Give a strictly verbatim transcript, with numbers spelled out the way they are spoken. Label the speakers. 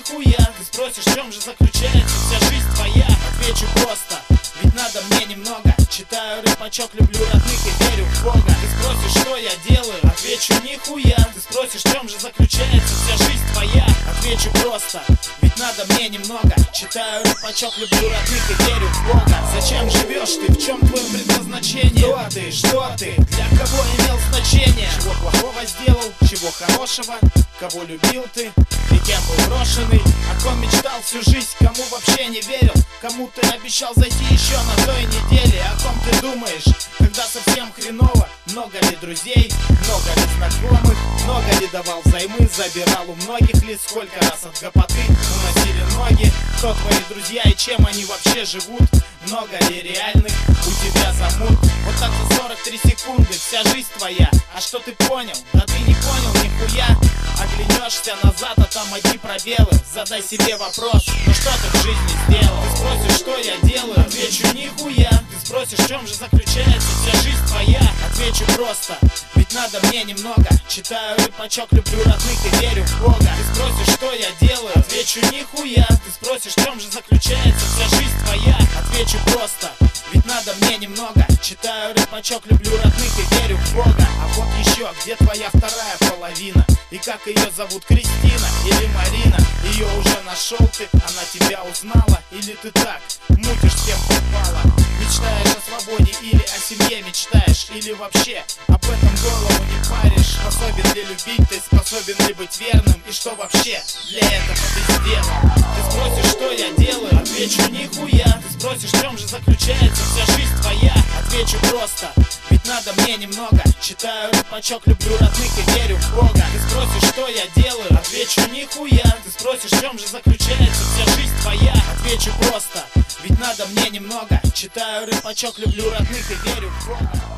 Speaker 1: нихуя. Ты спросишь, в чем же заключается вся жизнь твоя? Отвечу просто, ведь надо мне немного. Читаю рэпачок, люблю родных и верю в Бога. Ты спросишь, что я делаю? Отвечу, нихуя. Ты спросишь, в чем же заключается вся жизнь твоя? Отвечу просто, ведь надо мне немного. Читаю рэпачок, люблю родных и верю в Бога. Зачем живешь ты? В чем твое предназначение? Кто ты? Что ты? Для кого имел значение? Чего плохого сделал? Чего хорошего? Кого любил ты? И кем был брошенный? О ком мечтал всю жизнь? Кому вообще не верил? Кому ты обещал зайти еще на той неделе? О ком ты думаешь, когда совсем хреново? Много ли друзей? Много ли знакомых? Много ли давал взаймы? Забирал у многих ли? Сколько раз от гопоты уносили ноги? Кто твои друзья и чем они вообще живут? Много ли реальных у тебя замут? Вот так за сорок три секунды вся жизнь твоя. А что ты понял? Да ты не понял нихуя. Оглянешься назад, а там одни пробелы. Задай себе вопрос, ну что ты в жизни сделал? Ты спросишь, что я делаю? Отвечу, нихуя. Ты спросишь, в чем же заключается вся жизнь твоя? Отвечу просто, ведь надо мне немного. Читаю рэпачок, люблю родных и верю в Бога. Ты спросишь, что я делаю? Отвечу, нихуя. Ты спросишь, в чем же заключается вся жизнь твоя? Отвечу просто, ведь надо мне немного. Читаю рэпачок, люблю родных и верю в Бога. А вот еще, где твоя вторая половина? И как ее зовут, Кристина или Марина? Ее уже нашел ты, она тебя узнала? Или ты так мутишь, с кем попала? Мечтаешь о свободе или о семье мечтаешь? Или вообще об этом голову не паришь? Способен ли любить ты, способен ли быть верным? И что вообще для этого ты сделал? Ты спросишь, что я делаю? Отвечу, нихуя. Ты спросишь, в чем же заключается вся жизнь твоя? Отвечу просто, ведь надо мне немного. Читаю рэпачок, люблю родных и верю в Бога. Ты спросишь, что я делаю? Отвечу, нихуя. Ты спросишь, в чем же заключается вся жизнь твоя? Отвечу просто, ведь надо мне немного. Читаю рэпачок, люблю родных и верю в Бога.